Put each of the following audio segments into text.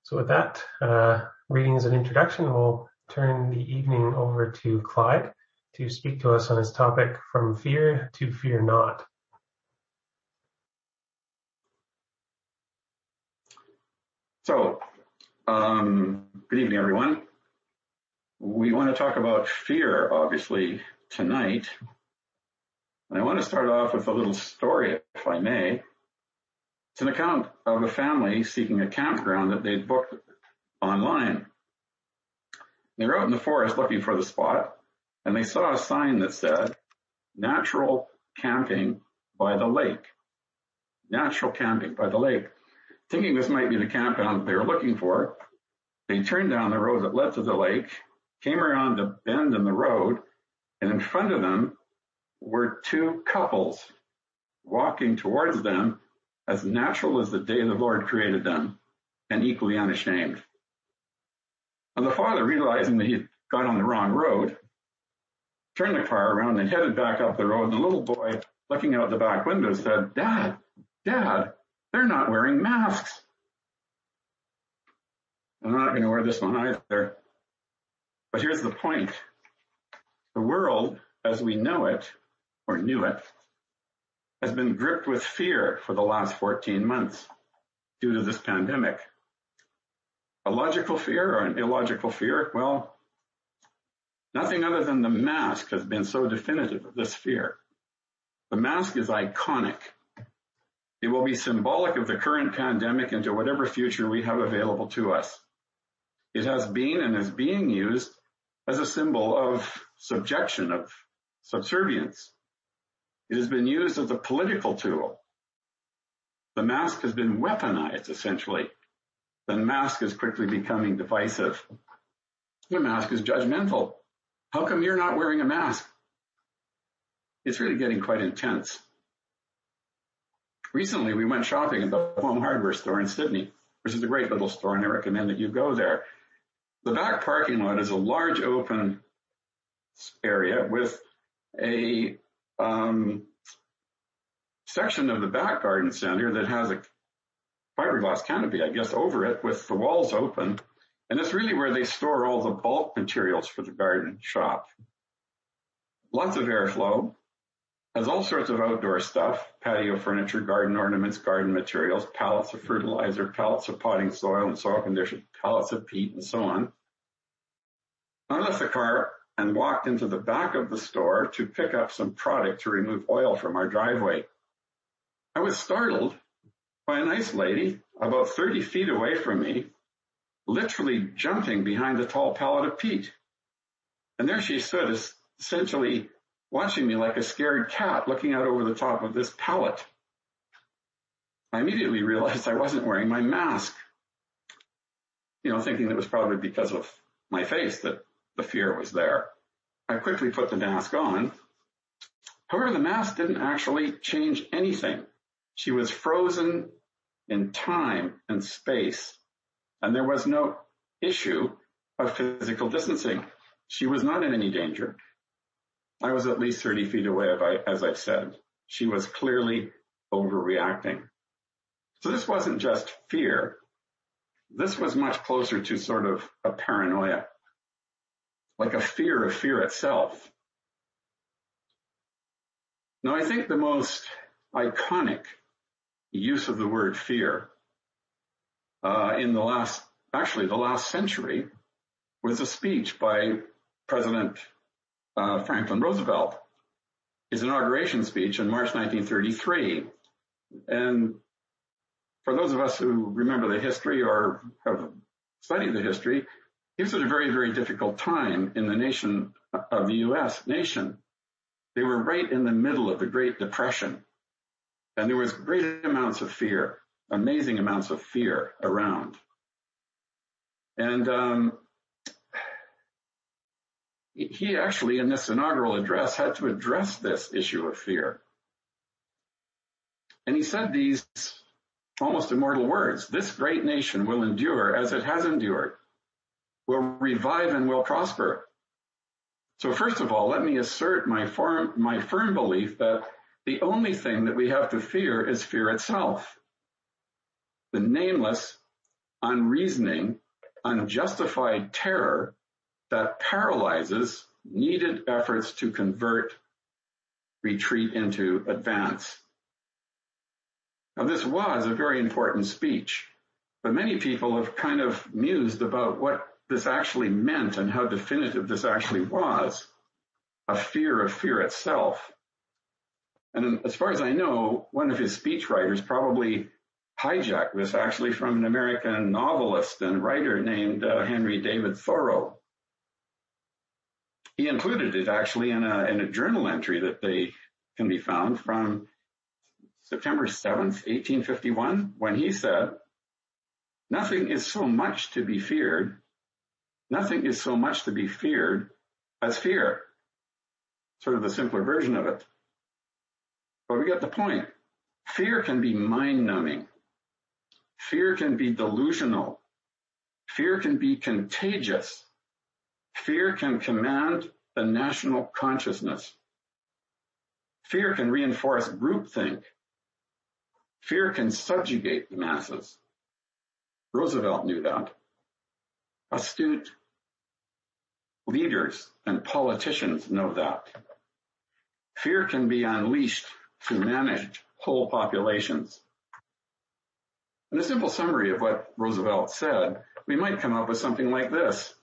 So with that, reading as an introduction, we'll turn the evening over to Clyde to speak to us on his topic, From Fear to Fear Not. So, good evening, everyone. We want to talk about fear, obviously, tonight. And I want to start off with a little story, if I may. It's an account of a family seeking a campground that they'd booked online. They were out in the forest looking for the spot, and they saw a sign that said, "Natural camping by the lake." Natural camping by the lake. Thinking this might be the campground they were looking for, they turned down the road that led to the lake, came around a bend in the road, and in front of them were two couples walking towards them as natural as the day the Lord created them, and equally unashamed. And the father, realizing that he'd got on the wrong road, turned the car around and headed back up the road. And the little boy, looking out the back window, said, Dad, they're not wearing masks." I'm not going to wear this one either. But here's the point. The world, as we know it, or knew it, has been gripped with fear for the last 14 months due to this pandemic. A logical fear or an illogical fear? Well, nothing other than the mask has been so definitive of this fear. The mask is iconic. It will be symbolic of the current pandemic and to whatever future we have available to us. It has been and is being used as a symbol of subjection, of subservience. It has been used as a political tool. The mask has been weaponized, essentially. The mask is quickly becoming divisive. The mask is judgmental. How come you're not wearing a mask? It's really getting quite intense. Recently, we went shopping at the Home Hardware store in Sydney, which is a great little store, and I recommend that you go there. The back parking lot is a large open area with a section of the back garden center that has a fiberglass canopy, I guess, over it with the walls open. And it's really where they store all the bulk materials for the garden shop. Lots of airflow, has all sorts of outdoor stuff, patio furniture, garden ornaments, garden materials, pallets of fertilizer, pallets of potting soil and soil condition, pallets of peat, and so on. I left the car and walked into the back of the store to pick up some product to remove oil from our driveway. I was startled by a nice lady about 30 feet away from me, literally jumping behind a tall pallet of peat. And there she stood, essentially watching me like a scared cat looking out over the top of this pallet. I immediately realized I wasn't wearing my mask, thinking it was probably because of my face that the fear was there. I quickly put the mask on. However, the mask didn't actually change anything. She was frozen in time and space, and there was no issue of physical distancing. She was not in any danger. I was at least 30 feet away, as I said. She was clearly overreacting. So this wasn't just fear. This was much closer to sort of a paranoia, like a fear of fear itself. Now, I think the most iconic use of the word fear in the last century was a speech by President Franklin Roosevelt, his inauguration speech in March 1933. And for those of us who remember the history or have studied the history, it was at a very, very difficult time in the nation of the U.S. nation. They were right in the middle of the Great Depression, and there was great amounts of fear, amazing amounts of fear around. And he actually, in this inaugural address, had to address this issue of fear. And he said these almost immortal words: "This great nation will endure as it has endured, will revive and will prosper." So first of all, let me assert my firm belief that the only thing that we have to fear is fear itself. The nameless, unreasoning, unjustified terror that paralyzes needed efforts to convert retreat into advance. Now, this was a very important speech, but many people have kind of mused about what this actually meant and how definitive this actually was, a fear of fear itself. And as far as I know, one of his speechwriters probably hijacked this actually from an American novelist and writer named Henry David Thoreau. He included it actually in a journal entry that they can be found from September 7th, 1851, when he said, "Nothing is so much to be feared. Nothing is so much to be feared as fear." Sort of the simpler version of it. But we get the point. Fear can be mind-numbing. Fear can be delusional. Fear can be contagious. Fear can command the national consciousness. Fear can reinforce groupthink. Fear can subjugate the masses. Roosevelt knew that. Astute leaders and politicians know that. Fear can be unleashed to manage whole populations. In a simple summary of what Roosevelt said, we might come up with something like this.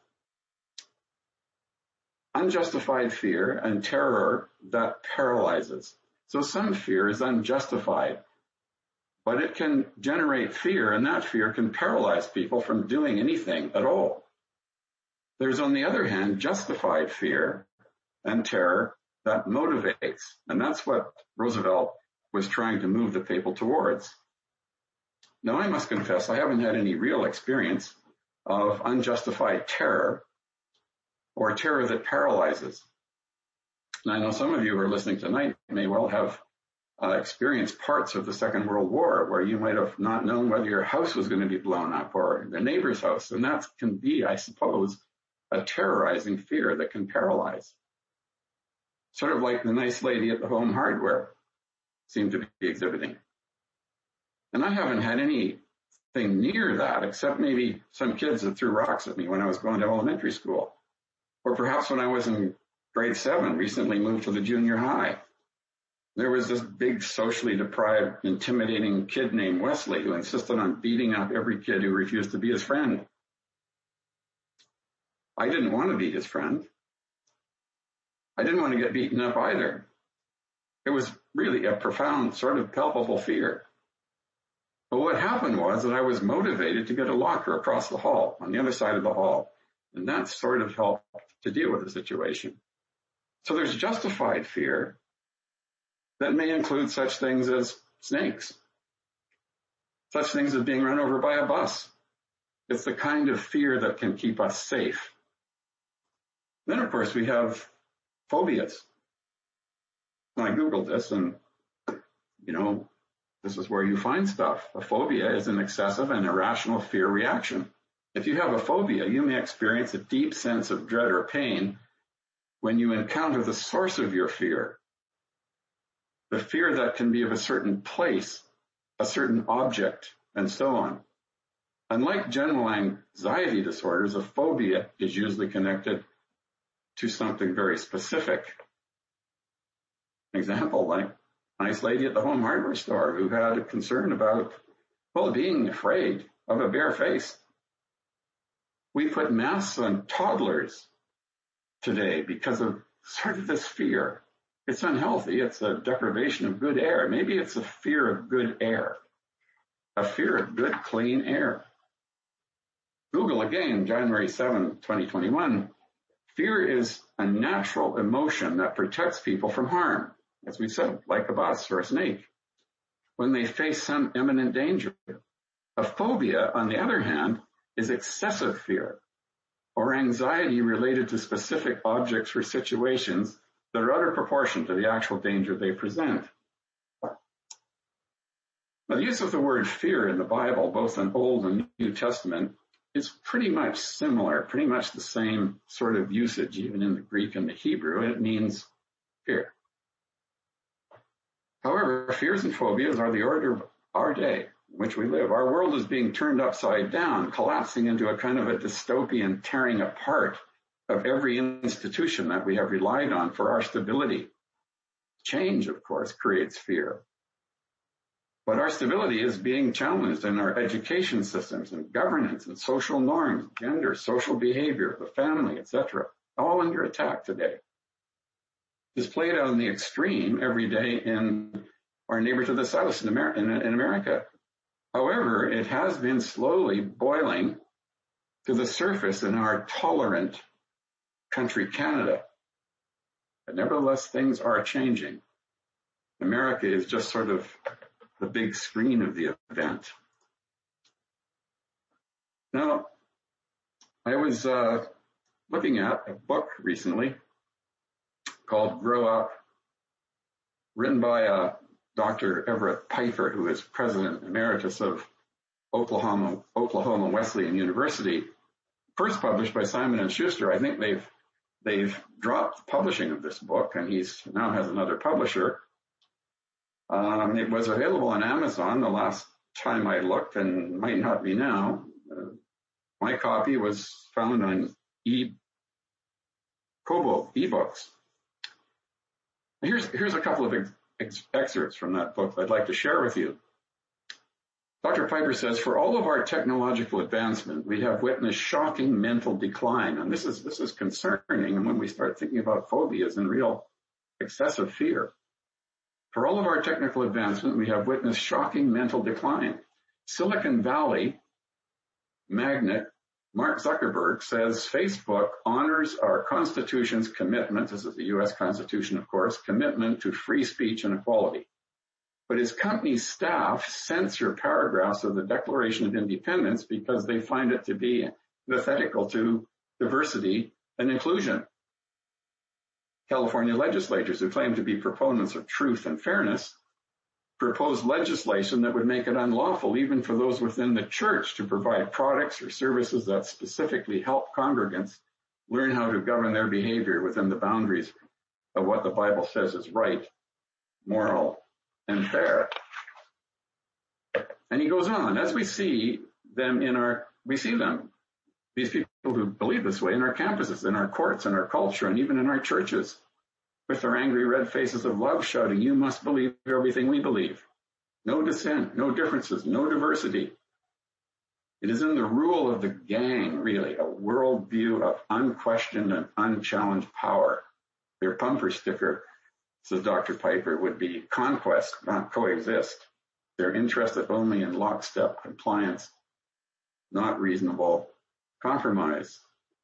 Unjustified fear and terror that paralyzes. So some fear is unjustified, but it can generate fear, and that fear can paralyze people from doing anything at all. There's, on the other hand, justified fear and terror that motivates, and that's what Roosevelt was trying to move the people towards. Now, I must confess, I haven't had any real experience of unjustified terror or terror that paralyzes. And I know some of you who are listening tonight may well have experienced parts of the Second World War where you might have not known whether your house was going to be blown up or the neighbor's house. And that can be, I suppose, a terrorizing fear that can paralyze. Sort of like the nice lady at the Home Hardware seemed to be exhibiting. And I haven't had anything near that, except maybe some kids that threw rocks at me when I was going to elementary school. Or perhaps when I was in grade 7, recently moved to the junior high. There was this big socially deprived, intimidating kid named Wesley who insisted on beating up every kid who refused to be his friend. I didn't want to be his friend. I didn't want to get beaten up either. It was really a profound, sort of palpable fear. But what happened was that I was motivated to get a locker across the hall, on the other side of the hall. And that sort of helped to deal with the situation. So there's justified fear that may include such things as snakes, such things as being run over by a bus. It's the kind of fear that can keep us safe. Then, of course, we have phobias. And I Googled this and, this is where you find stuff. A phobia is an excessive and irrational fear reaction. If you have a phobia, you may experience a deep sense of dread or pain when you encounter the source of your fear. The fear that can be of a certain place, a certain object, and so on. Unlike general anxiety disorders, a phobia is usually connected to something very specific. An example, like a nice lady at the Home Hardware store who had a concern about, being afraid of a bare face. We put masks on toddlers today because of sort of this fear. It's unhealthy. It's a deprivation of good air. Maybe it's a fear of good air, a fear of good, clean air. Google again, January 7, 2021. Fear is a natural emotion that protects people from harm, as we said, like a bus or a snake, when they face some imminent danger. A phobia, on the other hand, is excessive fear or anxiety related to specific objects or situations that are out of proportion to the actual danger they present. Now, the use of the word fear in the Bible, both in Old and New Testament, is pretty much similar, pretty much the same sort of usage, even in the Greek and the Hebrew, and it means fear. However, fears and phobias are the order of our day. which we live. Our world is being turned upside down, collapsing into a kind of a dystopian tearing apart of every institution that we have relied on for our stability. Change, of course, creates fear. But our stability is being challenged in our education systems and governance and social norms, gender, social behavior, the family, etc., all under attack today. This is played out in the extreme every day in our neighbor to the south in America. However, it has been slowly boiling to the surface in our tolerant country, Canada. But nevertheless, things are changing. America is just sort of the big screen of the event. Now, I was looking at a book recently called Grow Up, written by Dr. Everett Piper, who is president emeritus of Oklahoma Wesleyan University, first published by Simon & Schuster. I think they've dropped publishing of this book, and he's now has another publisher. It was available on Amazon the last time I looked, and might not be now. My copy was found on Kobo ebooks. Here's a couple of excerpts from that book I'd like to share with you. Dr. Piper says, for all of our technological advancement, we have witnessed shocking mental decline. And this is concerning. And when we start thinking about phobias and real excessive fear, for all of our technical advancement, we have witnessed shocking mental decline. Silicon Valley magnate Mark Zuckerberg says Facebook honors our Constitution's commitment, this is the U.S. Constitution, of course, commitment to free speech and equality. But his company's staff censor paragraphs of the Declaration of Independence because they find it to be antithetical to diversity and inclusion. California legislators who claim to be proponents of truth and fairness proposed legislation that would make it unlawful even for those within the church to provide products or services that specifically help congregants learn how to govern their behavior within the boundaries of what the Bible says is right, moral, and fair. And he goes on, as we see them these people who believe this way in our campuses, in our courts, in our culture, and even in our churches, with their angry red faces of love shouting, you must believe everything we believe. No dissent, no differences, no diversity. It is in the rule of the gang, really, a worldview of unquestioned and unchallenged power. Their bumper sticker, says Dr. Piper, would be conquest, not coexist. They're interested only in lockstep compliance, not reasonable compromise.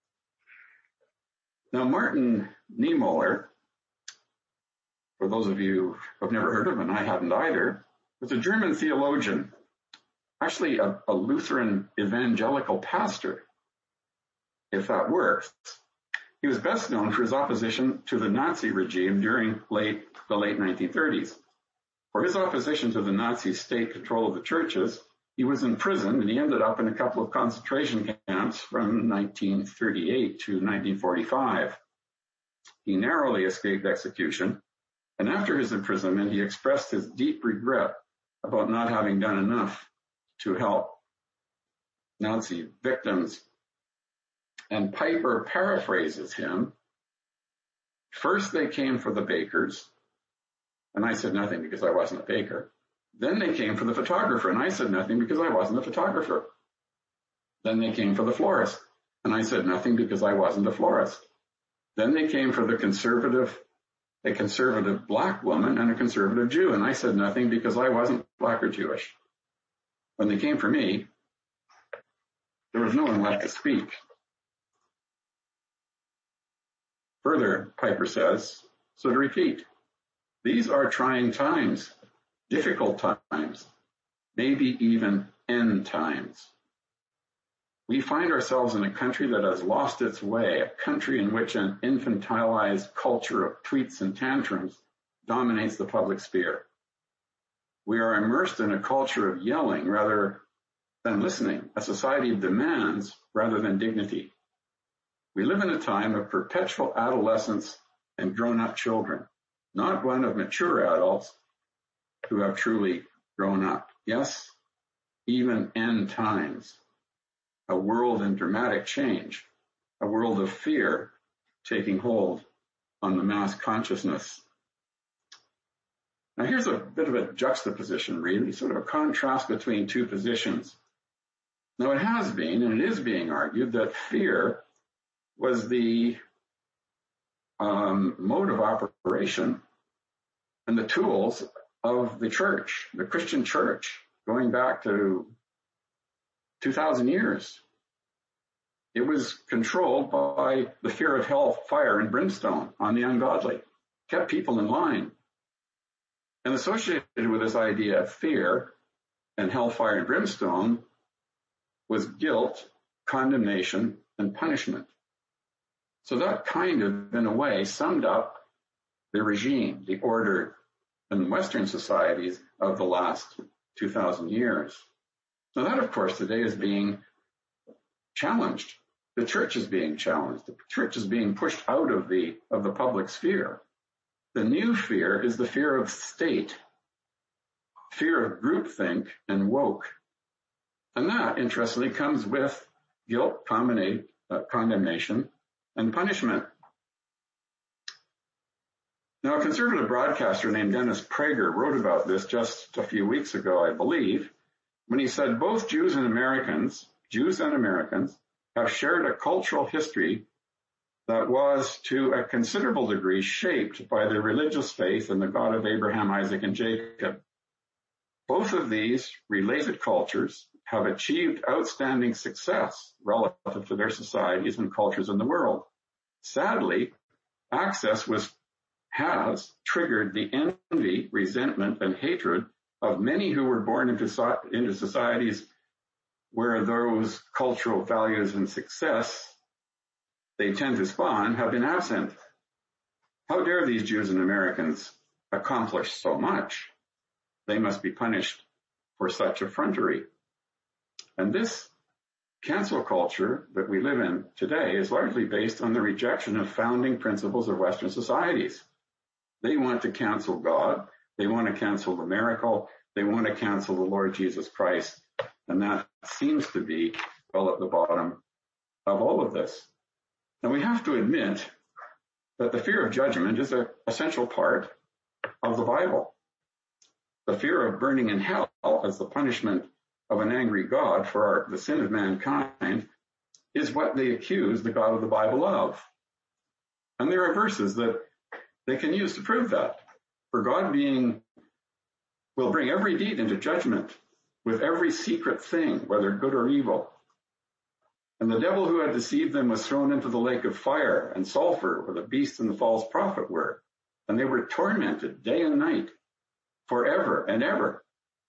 Now, Martin Niemöller, for those of you who have never heard of him, and I hadn't either, was a German theologian, actually a Lutheran evangelical pastor, if that works. He was best known for his opposition to the Nazi regime during the late 1930s. For his opposition to the Nazi state control of the churches, he was imprisoned, and he ended up in a couple of concentration camps from 1938 to 1945. He narrowly escaped execution, and after his imprisonment, he expressed his deep regret about not having done enough to help Nazi victims. And Piper paraphrases him, first they came for the bakers, and I said nothing because I wasn't a baker. Then they came for the photographer, and I said nothing because I wasn't a photographer. Then they came for the florist, and I said nothing because I wasn't a florist. Then they came for a conservative black woman and a conservative Jew, and I said nothing because I wasn't black or Jewish. When they came for me, there was no one left to speak. Further, Piper says, so to repeat, these are trying times, difficult times, maybe even end times. We find ourselves in a country that has lost its way, a country in which an infantilized culture of tweets and tantrums dominates the public sphere. We are immersed in a culture of yelling rather than listening, a society of demands rather than dignity. We live in a time of perpetual adolescence and grown-up children, not one of mature adults who have truly grown up. Yes, even end times, a world in dramatic change, a world of fear taking hold on the mass consciousness. Now here's a bit of a juxtaposition, really, sort of a contrast between two positions. Now it has been, and it is being argued, that fear was the mode of operation and the tools of the church, the Christian church, going back to 2,000 years. It was controlled by the fear of hell, fire, and brimstone on the ungodly, kept people in line. And associated with this idea of fear and hellfire and brimstone was guilt, condemnation, and punishment. So that kind of, in a way, summed up the regime, the order in Western societies of the last 2,000 years. Now that, of course, today is being challenged. The church is being challenged. The church is being pushed out of the public sphere. The new fear is the fear of state, fear of groupthink and woke. And that, interestingly, comes with guilt, condemnation, and punishment. Now, a conservative broadcaster named Dennis Prager wrote about this just a few weeks ago, I believe, when he said both Jews and Americans have shared a cultural history that was to a considerable degree shaped by their religious faith in the God of Abraham, Isaac, and Jacob. Both of these related cultures have achieved outstanding success relative to their societies and cultures in the world. Sadly, access has triggered the envy, resentment, and hatred of many who were born into societies where those cultural values and success they tend to spawn have been absent. How dare these Jews and Americans accomplish so much? They must be punished for such effrontery. And this cancel culture that we live in today is largely based on the rejection of founding principles of Western societies. They want to cancel God. They want to cancel the miracle. They want to cancel the Lord Jesus Christ. And that seems to be well at the bottom of all of this. Now we have to admit that the fear of judgment is an essential part of the Bible. The fear of burning in hell as the punishment of an angry God for the sin of mankind is what they accuse the God of the Bible of. And there are verses that they can use to prove that. For God will bring every deed into judgment with every secret thing, whether good or evil. And the devil who had deceived them was thrown into the lake of fire and sulfur where the beast and the false prophet were. And they were tormented day and night forever and ever.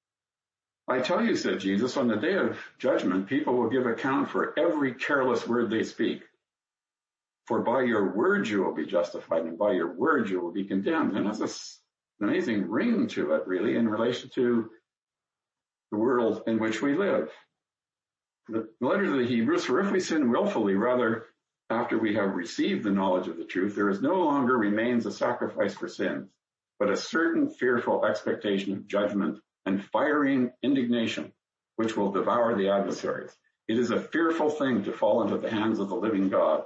I tell you, said Jesus, on the day of judgment, people will give account for every careless word they speak. For by your words you will be justified, and by your words you will be condemned. And that's an amazing ring to it, really, in relation to the world in which we live. The letter to the Hebrews, for if we sin willfully, rather after we have received the knowledge of the truth, there is no longer remains a sacrifice for sins, but a certain fearful expectation of judgment and fiery indignation, which will devour the adversaries. It is a fearful thing to fall into the hands of the living God.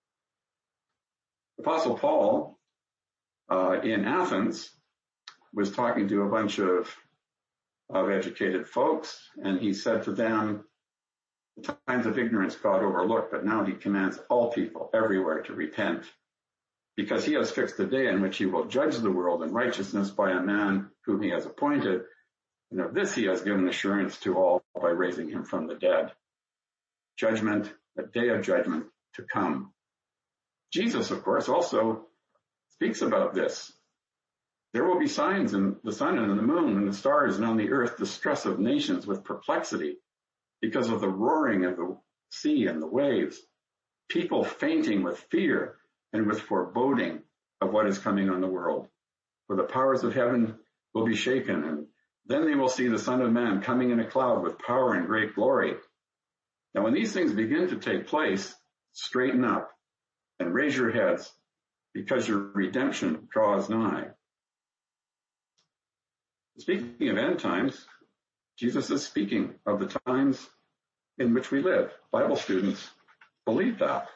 Apostle Paul in Athens was talking to a bunch of educated folks, and he said to them, the times of ignorance God overlooked, but now he commands all people everywhere to repent, because he has fixed a day in which he will judge the world in righteousness by a man whom he has appointed. And of this he has given assurance to all by raising him from the dead. Judgment, a day of judgment to come. Jesus, of course, also speaks about this. There will be signs in the sun and in the moon and the stars and on the earth, distress of nations with perplexity because of the roaring of the sea and the waves, people fainting with fear and with foreboding of what is coming on the world. For the powers of heaven will be shaken, and then they will see the Son of Man coming in a cloud with power and great glory. Now, when these things begin to take place, straighten up and raise your heads, because your redemption draws nigh. Speaking of end times, Jesus is speaking of the times in which we live. Bible students believe that.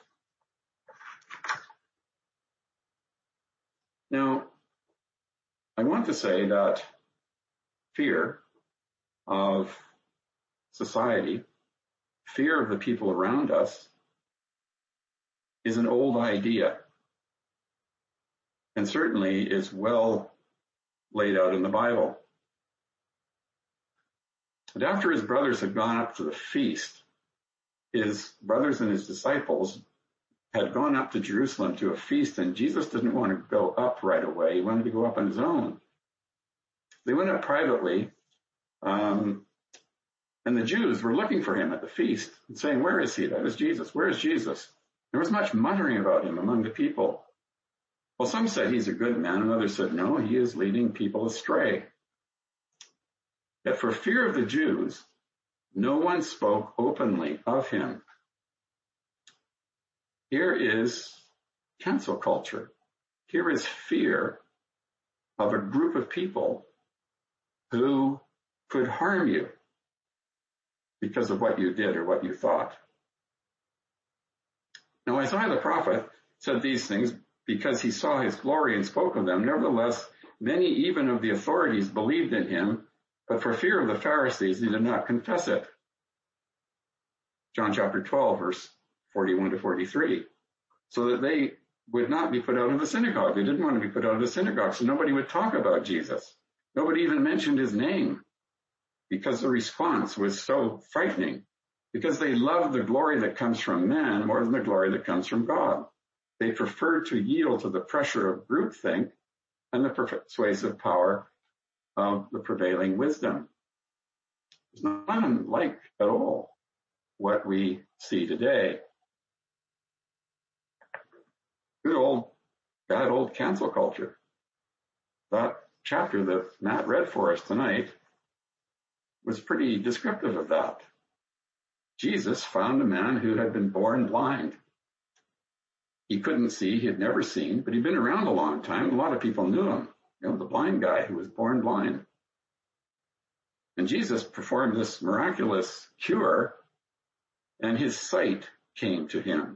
Now, I want to say that fear of society, fear of the people around us, is an old idea, and certainly is well laid out in the Bible. But after his brothers had gone up to the feast, his brothers and his disciples had gone up to Jerusalem to a feast, and Jesus didn't want to go up right away. He wanted to go up on his own. They went up privately, and the Jews were looking for him at the feast and saying, "Where is he? That is Jesus. Where is Jesus?" There was much muttering about him among the people. Well, some said he's a good man, and others said, no, he is leading people astray. Yet for fear of the Jews, no one spoke openly of him. Here is cancel culture. Here is fear of a group of people who could harm you because of what you did or what you thought. Now, Isaiah the prophet said these things because he saw his glory and spoke of them. Nevertheless, many even of the authorities believed in him, but for fear of the Pharisees, they did not confess it. John chapter 12, verse 41 to 43. So that they would not be put out of the synagogue. They didn't want to be put out of the synagogue, so nobody would talk about Jesus. Nobody even mentioned his name because the response was so frightening. Because they loved the glory that comes from man more than the glory that comes from God. They preferred to yield to the pressure of groupthink and the persuasive power of the prevailing wisdom. It's not unlike at all what we see today. Good old, bad old cancel culture. That chapter that Matt read for us tonight was pretty descriptive of that. Jesus found a man who had been born blind. He couldn't see, he had never seen, but he'd been around a long time. A lot of people knew him, the blind guy who was born blind. And Jesus performed this miraculous cure, and his sight came to him.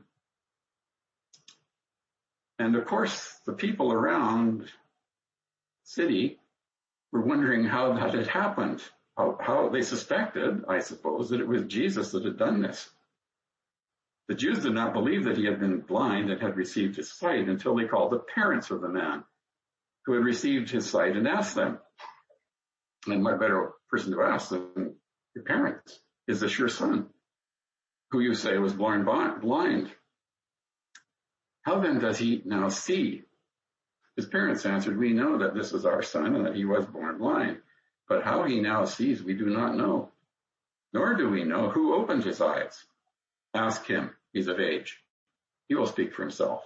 And of course, the people around the city were wondering how that had happened. How they suspected, I suppose, that it was Jesus that had done this. The Jews did not believe that he had been blind and had received his sight until they called the parents of the man who had received his sight and asked them. And what better person to ask than your parents? Is this your son, who you say was born blind? How then does he now see? His parents answered, "We know that this is our son and that he was born blind. But how he now sees, we do not know. Nor do we know who opened his eyes. Ask him, he's of age. He will speak for himself."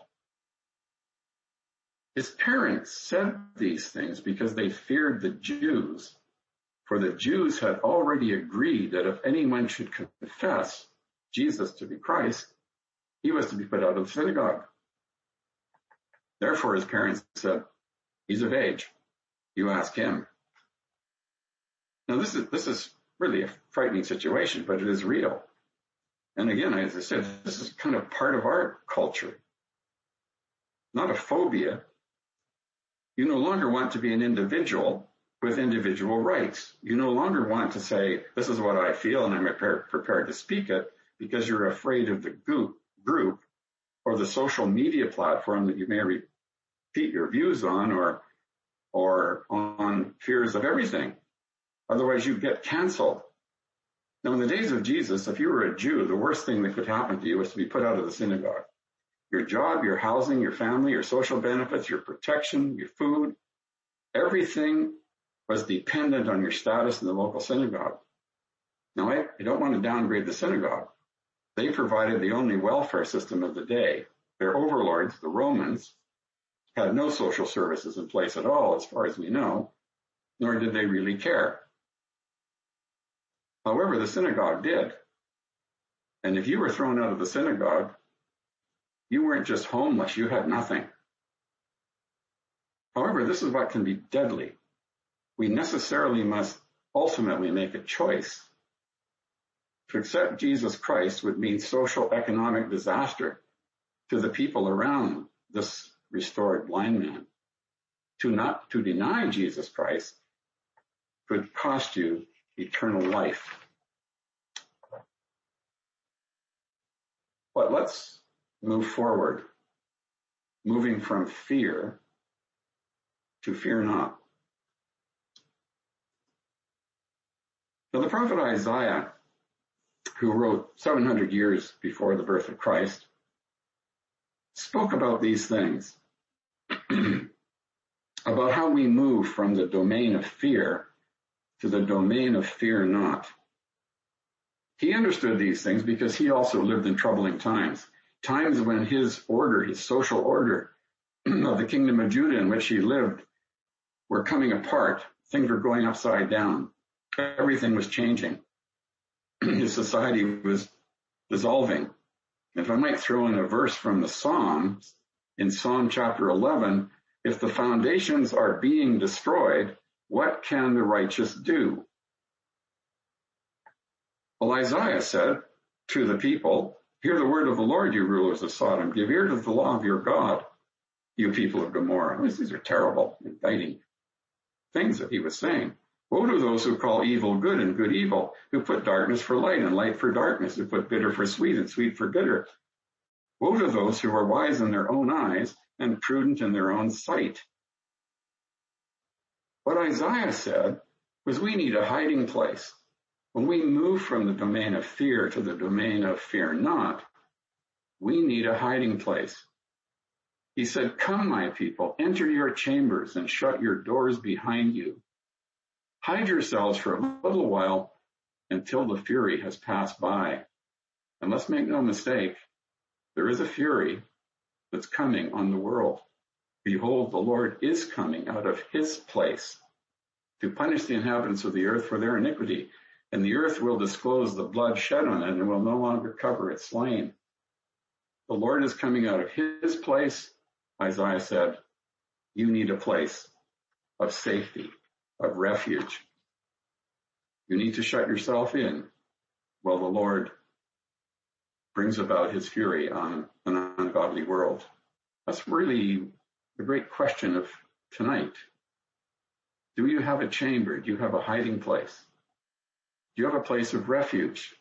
His parents said these things because they feared the Jews, for the Jews had already agreed that if anyone should confess Jesus to be Christ, he was to be put out of the synagogue. Therefore, his parents said, "He's of age. You ask him." Now, this is really a frightening situation, but it is real. And again, as I said, this is kind of part of our culture. Not a phobia. You no longer want to be an individual with individual rights. You no longer want to say, this is what I feel and I'm prepared to speak it, because you're afraid of the group or the social media platform that you may repeat your views on, or on fears of everything. Otherwise, you get canceled. Now, in the days of Jesus, if you were a Jew, the worst thing that could happen to you was to be put out of the synagogue. Your job, your housing, your family, your social benefits, your protection, your food, everything was dependent on your status in the local synagogue. Now, I don't want to downgrade the synagogue. They provided the only welfare system of the day. Their overlords, the Romans, had no social services in place at all, as far as we know, nor did they really care. However, the synagogue did. And if you were thrown out of the synagogue, you weren't just homeless, you had nothing. However, this is what can be deadly. We necessarily must ultimately make a choice. To accept Jesus Christ would mean social economic disaster to the people around this restored blind man. To deny Jesus Christ could cost you eternal life. But let's move forward, moving from fear to fear not. Now, the prophet Isaiah, who wrote 700 years before the birth of Christ, spoke about these things, about how we move from the domain of fear to the domain of fear not. He understood these things because he also lived in troubling times when his order, his social order of the kingdom of Judah in which he lived were coming apart. Things were going upside down. Everything was changing. His society was dissolving. If I might throw in a verse from the Psalms, in Psalm chapter 11, if the foundations are being destroyed, what can the righteous do? Well, Isaiah said to the people, hear the word of the Lord, you rulers of Sodom. Give ear to the law of your God, you people of Gomorrah. These are terrible, indicting things that he was saying. Woe to those who call evil good and good evil, who put darkness for light and light for darkness, who put bitter for sweet and sweet for bitter. Woe to those who are wise in their own eyes and prudent in their own sight. What Isaiah said was we need a hiding place. When we move from the domain of fear to the domain of fear not, we need a hiding place. He said, come, my people, enter your chambers and shut your doors behind you. Hide yourselves for a little while until the fury has passed by. And let's make no mistake, there is a fury that's coming on the world. Behold, the Lord is coming out of his place to punish the inhabitants of the earth for their iniquity. And the earth will disclose the blood shed on it and will no longer cover its slain. The Lord is coming out of his place. Isaiah said, you need a place of safety, of refuge. You need to shut yourself in while the Lord brings about his fury on an ungodly world. That's really the great question of tonight. Do you have a chamber? Do you have a hiding place? Do you have a place of refuge?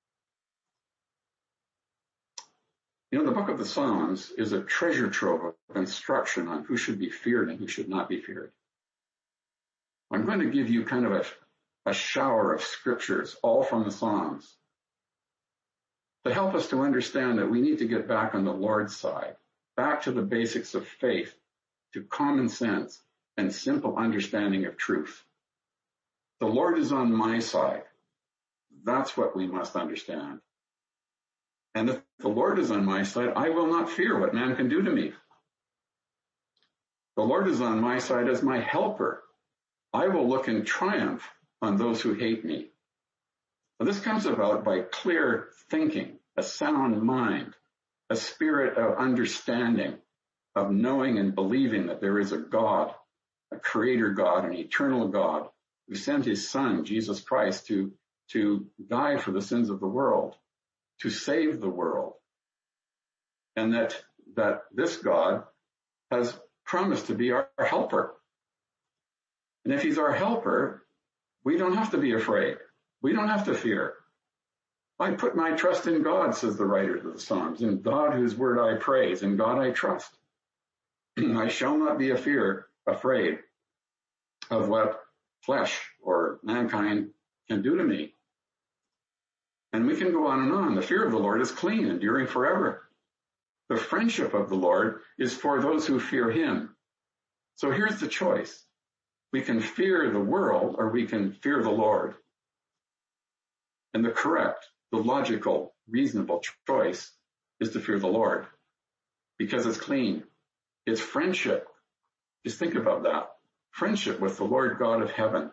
You know, the book of the Psalms is a treasure trove of instruction on who should be feared and who should not be feared. I'm going to give you kind of a shower of scriptures, all from the Psalms, to help us to understand that we need to get back on the Lord's side, back to the basics of faith, to common sense and simple understanding of truth. The Lord is on my side. That's what we must understand. And if the Lord is on my side, I will not fear what man can do to me. The Lord is on my side as my helper. I will look in triumph on those who hate me. Now, this comes about by clear thinking, a sound mind, a spirit of understanding, of knowing and believing that there is a God, a creator God, an eternal God, who sent his Son, Jesus Christ, to die for the sins of the world, to save the world. And that this God has promised to be our helper. And if he's our helper, we don't have to be afraid. We don't have to fear. I put my trust in God, says the writer of the Psalms, in God whose word I praise, in God I trust. I shall not be afraid of what flesh or mankind can do to me. And we can go on and on. The fear of the Lord is clean, enduring forever. The friendship of the Lord is for those who fear him. So here's the choice. We can fear the world or we can fear the Lord. And the correct, the logical, reasonable choice is to fear the Lord because it's clean. It's friendship. Just think about that. Friendship with the Lord God of heaven.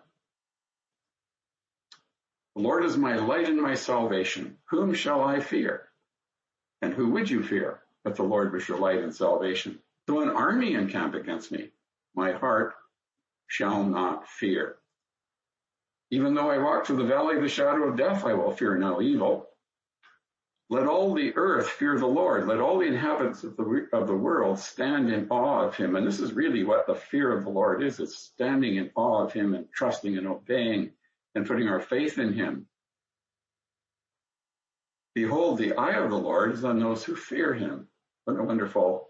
The Lord is my light and my salvation. Whom shall I fear? And who would you fear but the Lord was your light and salvation? Though an army encamp against me, my heart shall not fear. Even though I walk through the valley of the shadow of death, I will fear no evil. Let all the earth fear the Lord. Let all the inhabitants of the world stand in awe of him. And this is really what the fear of the Lord is. It's standing in awe of him and trusting and obeying and putting our faith in him. Behold, the eye of the Lord is on those who fear him. What a wonderful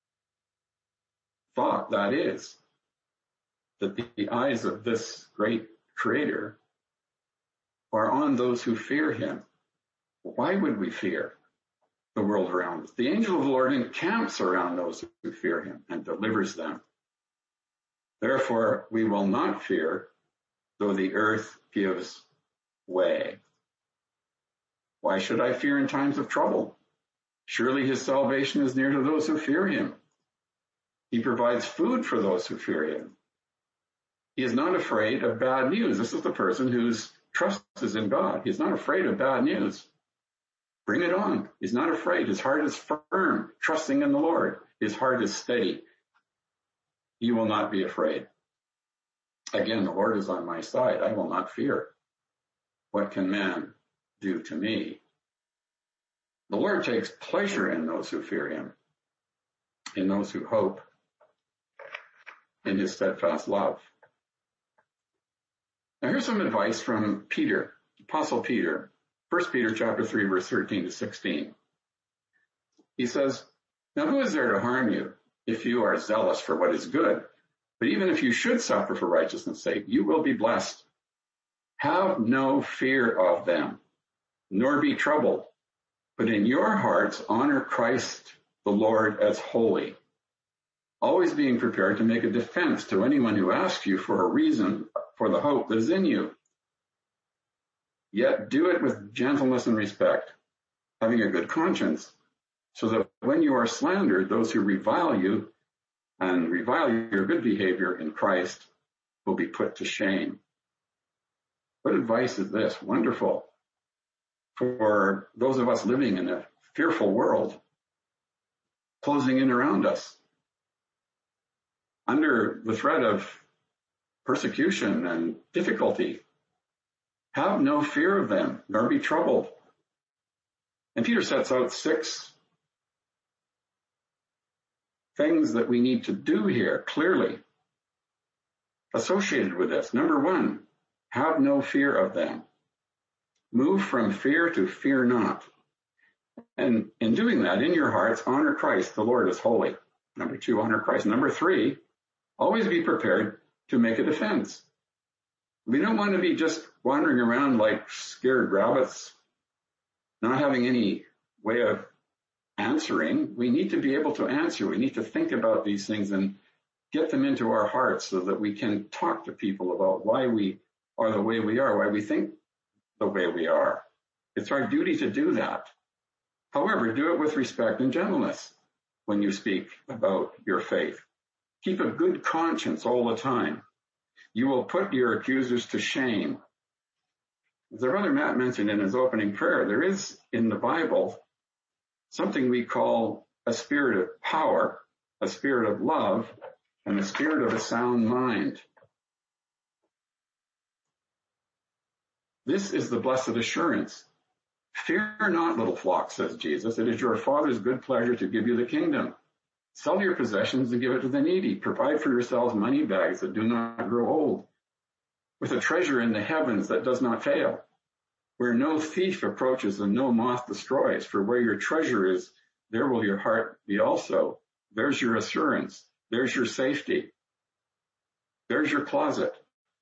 thought that is, that the eyes of this great creator are on those who fear him. Why would we fear the world around us? The angel of the Lord encamps around those who fear him and delivers them. Therefore, we will not fear, though the earth gives way. Why should I fear in times of trouble? Surely his salvation is near to those who fear him. He provides food for those who fear him. He is not afraid of bad news. This is the person whose trust is in God. He's not afraid of bad news. Bring it on. He's not afraid. His heart is firm, trusting in the Lord. His heart is steady. He will not be afraid. Again, the Lord is on my side. I will not fear. What can man do to me? The Lord takes pleasure in those who fear him, in those who hope in his steadfast love. Now here's some advice from Peter, Apostle Peter, 1 Peter chapter 3, verse 13 to 16. He says, now who is there to harm you if you are zealous for what is good? But even if you should suffer for righteousness' sake, you will be blessed. Have no fear of them, nor be troubled, but in your hearts honor Christ the Lord as holy, always being prepared to make a defense to anyone who asks you for a reason for the hope that is in you. Yet do it with gentleness and respect, having a good conscience, so that when you are slandered, those who revile you and revile your good behavior in Christ will be put to shame. What advice is this? Wonderful for those of us living in a fearful world, closing in around us, under the threat of persecution and difficulty. Have no fear of them, nor be troubled. And Peter sets out 6 things that we need to do here, clearly associated with this. Number 1, have no fear of them. Move from fear to fear not. And in doing that, in your hearts, honor Christ, the Lord is holy. Number 2, honor Christ. Number 3, always be prepared to make a defense. We don't want to be just wandering around like scared rabbits, not having any way of answering. We need to be able to answer. We need to think about these things and get them into our hearts so that we can talk to people about why we are the way we are, why we think the way we are. It's our duty to do that. However, do it with respect and gentleness when you speak about your faith. Keep a good conscience all the time. You will put your accusers to shame. As our brother Matt mentioned in his opening prayer, there is in the Bible something we call a spirit of power, a spirit of love, and a spirit of a sound mind. This is the blessed assurance. Fear not, little flock, says Jesus. It is your Father's good pleasure to give you the kingdom. Sell your possessions and give it to the needy. Provide for yourselves money bags that do not grow old, with a treasure in the heavens that does not fail, where no thief approaches and no moth destroys. For where your treasure is, there will your heart be also. There's your assurance. There's your safety. There's your closet.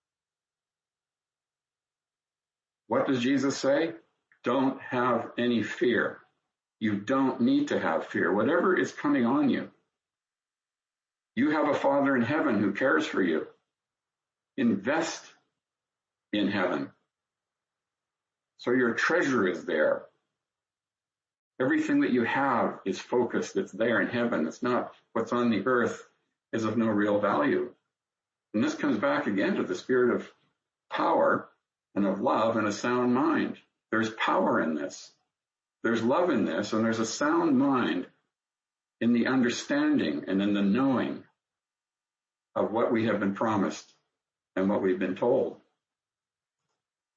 What does Jesus say? Don't have any fear. You don't need to have fear. Whatever is coming on you, you have a Father in heaven who cares for you. Invest in heaven. So your treasure is there. Everything that you have is focused. It's there in heaven. It's not what's on the earth is of no real value. And this comes back again to the spirit of power and of love and a sound mind. There's power in this. There's love in this, and there's a sound mind in the understanding and in the knowing of what we have been promised and what we've been told.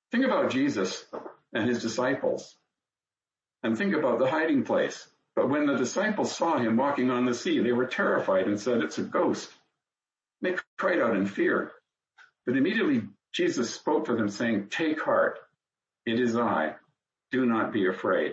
Think about Jesus and his disciples, and think about the hiding place. But when the disciples saw him walking on the sea, they were terrified and said, "It's a ghost." They cried out in fear. But immediately Jesus spoke to them, saying, "Take heart, it is I. Do not be afraid."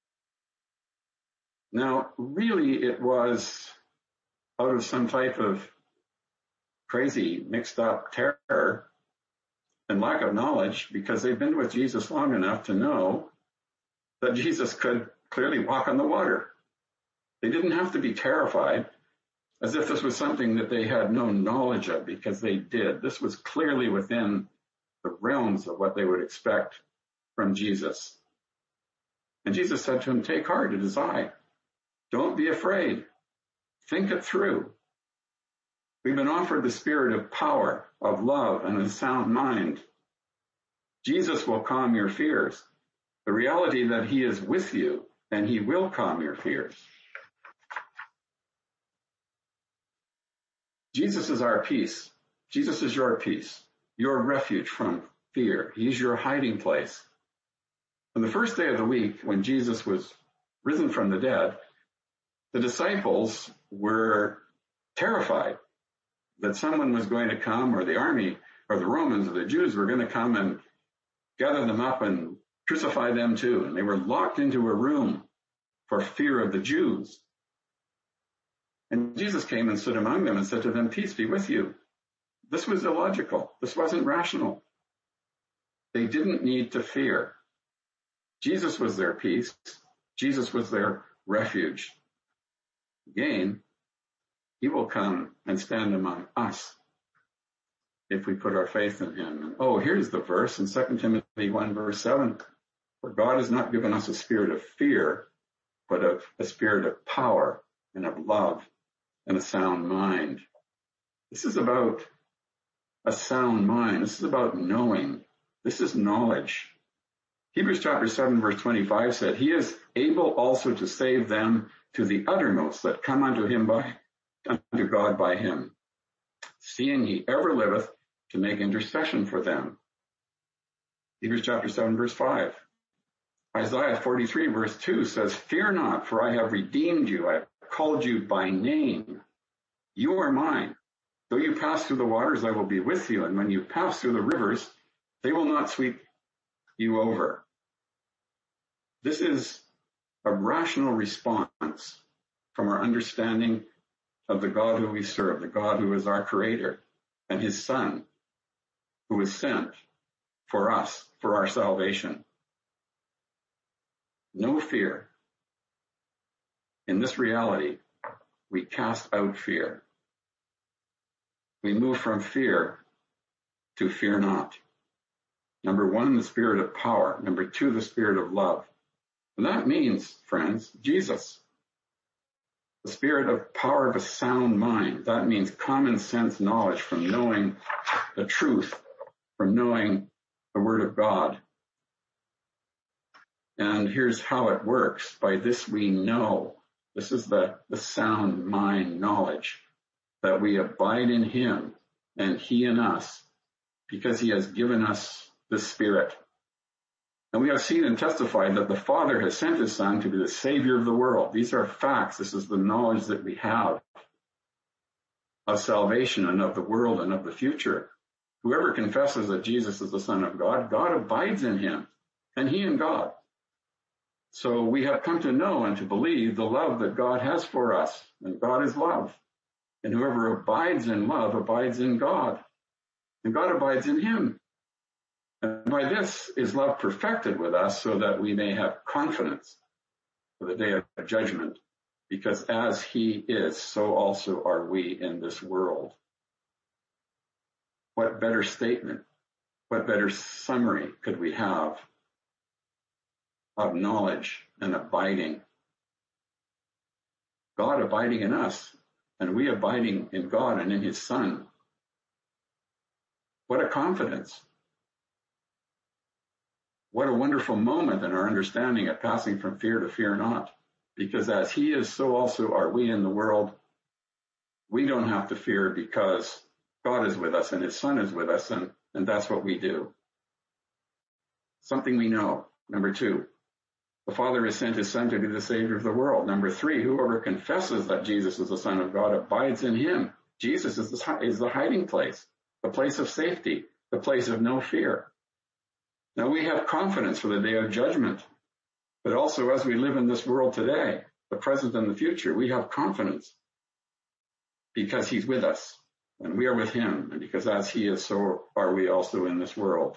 Now, really, it was out of some type of crazy, mixed up terror and lack of knowledge, because they've been with Jesus long enough to know that Jesus could clearly walk on the water. They didn't have to be terrified as if this was something that they had no knowledge of, because they did. This was clearly within the realms of what they would expect from Jesus. And Jesus said to him, "Take heart, it is I. Don't be afraid. Think it through." We've been offered the spirit of power, of love, and a sound mind. Jesus will calm your fears. The reality that he is with you and he will calm your fears. Jesus is our peace. Jesus is your peace, your refuge from fear. He's your hiding place. On the first day of the week, when Jesus was risen from the dead, the disciples were terrified that someone was going to come, or the army, or the Romans, or the Jews were going to come and gather them up and crucify them too. And they were locked into a room for fear of the Jews. And Jesus came and stood among them and said to them, "Peace be with you." This was illogical. This wasn't rational. They didn't need to fear. Jesus was their peace. Jesus was their refuge. Again, he will come and stand among us if we put our faith in him. Oh, here's the verse in 2 Timothy 1, verse 7. "For God has not given us a spirit of fear, but of a spirit of power and of love and a sound mind." This is about a sound mind. This is about knowing. This is knowledge. Hebrews chapter 7, verse 25 said, "He is able also to save them to the uttermost that come unto God by him, seeing he ever liveth to make intercession for them." Hebrews chapter 7, verse 5. Isaiah 43, verse 2 says, "Fear not, for I have redeemed you. I have called you by name. You are mine. Though you pass through the waters, I will be with you. And when you pass through the rivers, they will not sweep you over." This is a rational response from our understanding of the God who we serve, the God who is our creator, and his Son, who was sent for us, for our salvation. No fear. In this reality, we cast out fear. We move from fear to fear not. Number one, the spirit of power. Number two, the spirit of love. And that means, friends, Jesus. The spirit of power of a sound mind. That means common sense knowledge from knowing the truth, from knowing the Word of God. And here's how it works. By this we know. This is the sound mind knowledge, that we abide in him and he in us, because he has given us the Spirit. And we have seen and testified that the Father has sent his Son to be the Savior of the world. These are facts. This is the knowledge that we have of salvation and of the world and of the future. Whoever confesses that Jesus is the Son of God, God abides in him, and he in God. So we have come to know and to believe the love that God has for us, and God is love. And whoever abides in love abides in God, and God abides in him. And by this is love perfected with us, so that we may have confidence for the day of judgment, because as he is, so also are we in this world. What better statement, what better summary could we have of knowledge and abiding? God abiding in us, and we abiding in God and in his Son. What a confidence. What a wonderful moment in our understanding of passing from fear to fear not. Because as he is, so also are we in the world. We don't have to fear because God is with us and his Son is with us, and that's what we do. something we know. Number 2, the Father has sent his Son to be the Savior of the world. Number 3, whoever confesses that Jesus is the Son of God abides in him. Jesus is the hiding place, the place of safety, the place of no fear. Now we have confidence for the day of judgment, but also as we live in this world today, the present and the future, we have confidence because he's with us and we are with him. And because as he is, so are we also in this world.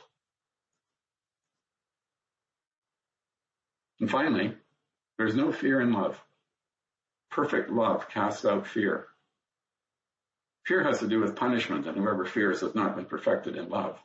And finally, there's no fear in love. Perfect love casts out fear. Fear has to do with punishment, and whoever fears has not been perfected in love.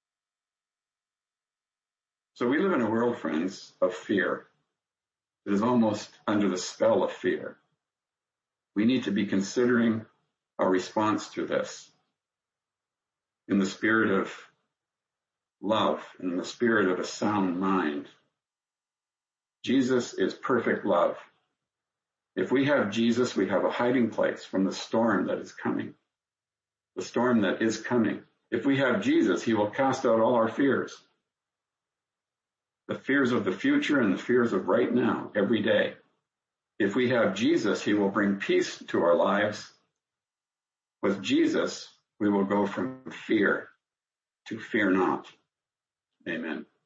So we live in a world, friends, of fear. It is almost under the spell of fear. We need to be considering our response to this in the spirit of love, in the spirit of a sound mind. Jesus is perfect love. If we have Jesus, we have a hiding place from the storm that is coming. The storm that is coming. If we have Jesus, he will cast out all our fears. The fears of the future and the fears of right now, every day. If we have Jesus, he will bring peace to our lives. With Jesus, we will go from fear to fear not. Amen.